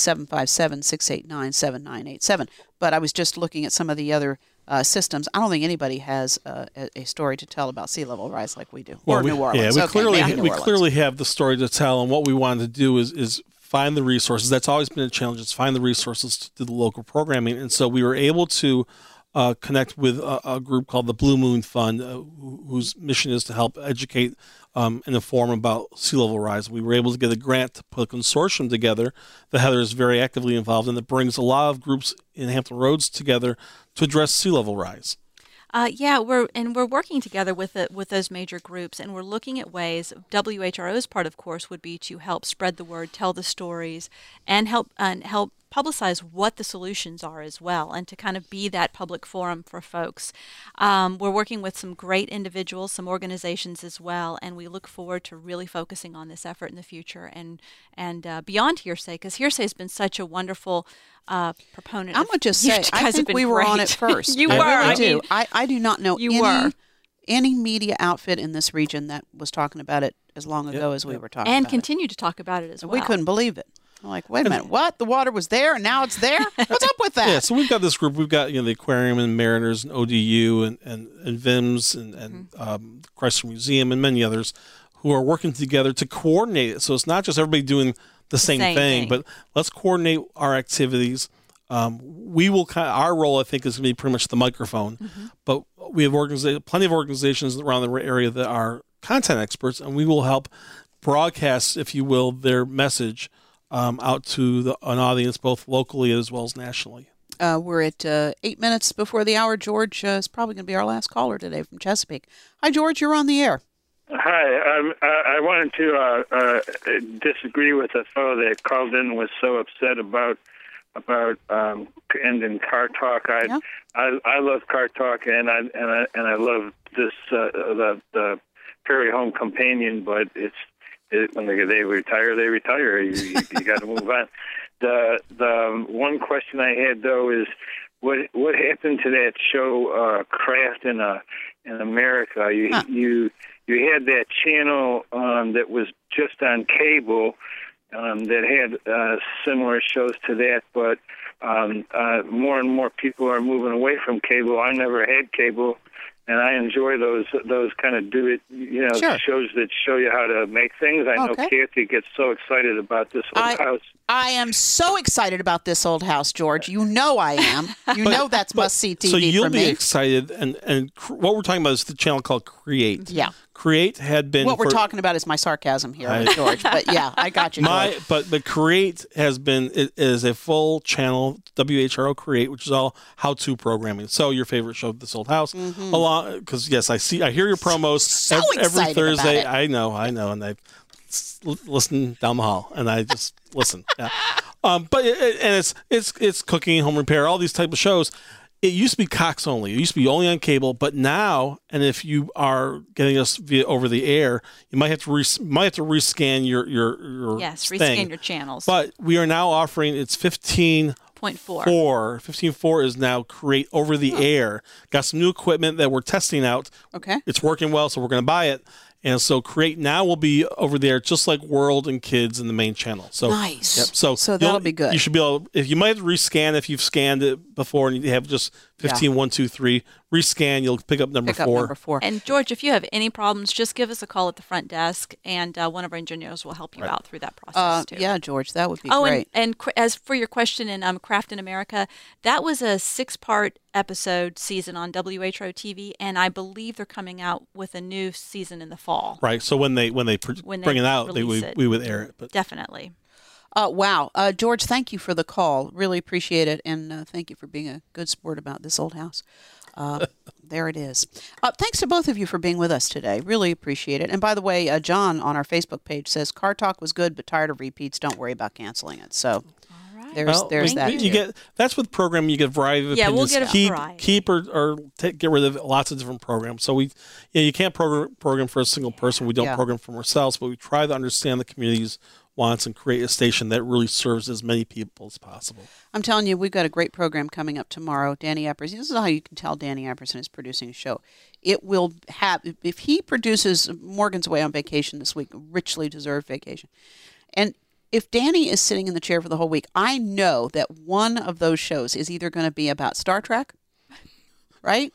757-689-7987. But I was just looking at some of the other systems. I don't think anybody has a story to tell about sea level rise like we do. Well, or New Orleans. Yeah, we clearly have the story to tell, and what we wanted to do is find the resources. That's always been a challenge, is find the resources to do the local programming. And so we were able to connect with a group called the Blue Moon Fund, whose mission is to help educate and inform about sea level rise. We were able to get a grant to put a consortium together that Heather is very actively involved in, that brings a lot of groups in Hampton Roads together to address sea level rise. We're working together with those major groups, and we're looking at ways. WHRO's part, of course, would be to help spread the word, tell the stories, and help publicize what the solutions are as well, and to kind of be that public forum for folks. We're working with some great individuals, some organizations as well, and we look forward to really focusing on this effort in the future and beyond Hearsay, because Hearsay has been such a wonderful proponent. I'm going to just say, I think we were on it first. You were. I do. I do not know any media outfit in this region that was talking about it as long ago as we were talking about it. And continue to talk about it as well. We couldn't believe it. I'm like, wait a minute, what? The water was there and now it's there? What's up with that? Yeah, so we've got this group. We've got the Aquarium and Mariners and ODU and VIMS and Chrysler Museum and many others who are working together to coordinate it. So it's not just everybody doing the same thing, but let's coordinate our activities. We will our role, I think, is going to be pretty much the microphone, but we have plenty of organizations around the area that are content experts, and we will help broadcast, if you will, their message out to an audience both locally as well as nationally. We're at 8 minutes before the hour. George is probably going to be our last caller today from Chesapeake. Hi, George. You're on the air. Hi. I wanted to disagree with a fellow that called in and was so upset about ending Car Talk. I love Car Talk, and I love this the Prairie Home Companion, but when they retire, they retire. You got to move on. The one question I had though is what happened to that show Craft in America? You had that channel that was just on cable that had similar shows to that, but more and more people are moving away from cable. I never had cable, and I enjoy those kind of shows that show you how to make things. I know Kathy gets so excited about this old house. I am so excited about this old house, George. You know I am. Know that's must-see TV so you'll for me. be excited, and what we're talking about is the channel called Create. Yeah. Create had been what we're talking about is my sarcasm here, George. But yeah, I got you. But Create has been is a full channel, WHRO Create, which is all how-to programming. So your favorite show, This Old House, along because yes, I hear your promos every Thursday. I know, and I listen down the hall, and I just listen. Yeah. But it's cooking, home repair, all these type of shows. It used to be Cox only. It used to be only on cable, but now, and if you are getting us via over the air, you might have to rescan your rescan your channels. But we are now offering it's 15.4. 15.4 is now Create over the air. Got some new equipment that we're testing out. Okay, it's working well, so we're going to buy it. And so Create now will be over there, just like World and Kids in the main channel. So nice. Yep. So that'll be good. You should be able. If you might have to rescan if you've scanned it before and you have just 15, 1, 2, 3. Rescan, you'll pick up number 4. And George, if you have any problems, just give us a call at the front desk, and one of our engineers will help you out through that process too. Yeah, George, that would be great. And as for your question in Craft in America, that was a 6-part episode season on WHRO TV, and I believe they're coming out with a new season in the fall. Right. So when they bring it out, we would air it. But definitely. Wow. George, thank you for the call. Really appreciate it. And thank you for being a good sport about This Old House. There it is. Thanks to both of you for being with us today. Really appreciate it. And by the way, John on our Facebook page says, Car Talk was good, but tired of repeats. Don't worry about canceling it. So there's that. You get that's with programming. You get a variety of opinions. Yeah, we'll get a variety. Keep or get rid of lots of different programs. So you can't program for a single person. We don't program from ourselves, but we try to understand the community's wants and create a station that really serves as many people as possible. I'm telling you, we've got a great program coming up tomorrow. Danny Epperson, this is how you can tell Danny Epperson is producing a show. It will have, if he produces, Morgan's away on vacation this week, richly deserved vacation. And if Danny is sitting in the chair for the whole week, I know that one of those shows is either going to be about Star Trek, right?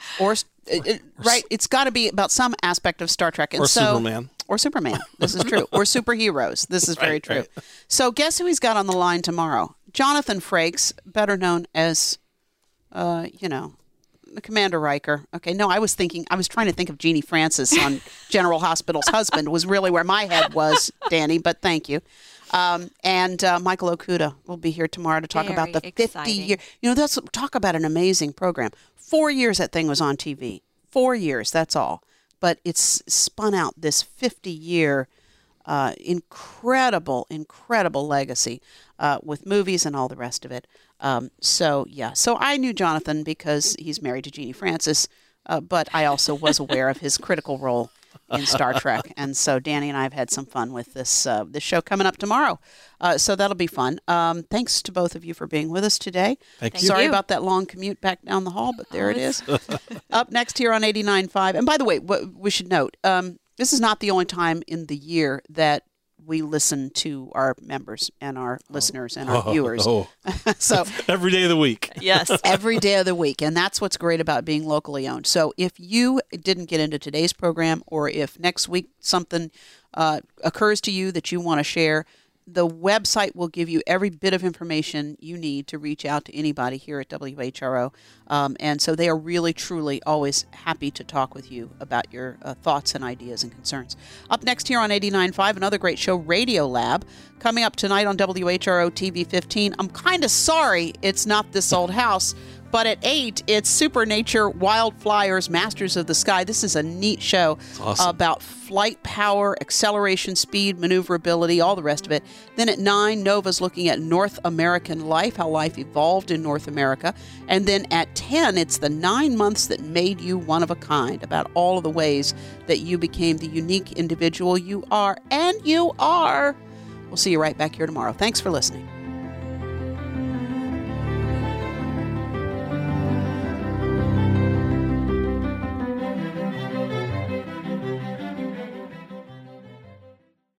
Right? It's got to be about some aspect of Star Trek. And or Superman. Or Superman. This is true. Or superheroes. This is very true. Right. So guess who he's got on the line tomorrow? Jonathan Frakes, better known as, Commander Riker. Okay, no, I was trying to think of Jeannie Francis on General Hospital's husband was really where my head was, Danny, but thank you. And Michael Okuda will be here tomorrow to talk about the 50 year. Talk about an amazing program. 4 years that thing was on TV. 4 years, that's all. But it's spun out this 50-year incredible legacy with movies and all the rest of it. So I knew Jonathan because he's married to Jeannie Francis, but I also was aware of his critical role in Star Trek. And so Danny and I have had some fun with this show coming up tomorrow. So that'll be fun. Thanks to both of you for being with us today. Thank you. Sorry about that long commute back down the hall, but there it is. Up next here on 89.5. And by the way, what we should note, this is not the only time in the year that we listen to our members and our listeners and our viewers. So every day of the week. Yes. Every day of the week. And that's what's great about being locally owned. So if you didn't get into today's program, or if next week something occurs to you that you want to share, the website will give you every bit of information you need to reach out to anybody here at WHRO. And so they are really, truly always happy to talk with you about your thoughts and ideas and concerns. Up next here on 89.5, another great show, Radio Lab, coming up tonight on WHRO TV 15. I'm kind of sorry it's not This Old House, but at 8, it's Supernature, Wild Flyers, Masters of the Sky. This is a neat show about flight power, acceleration, speed, maneuverability, all the rest of it. Then at 9, Nova's looking at North American life, how life evolved in North America. And then at 10, it's the 9 months that made you one of a kind, about all of the ways that you became the unique individual you are. And you are. We'll see you right back here tomorrow. Thanks for listening.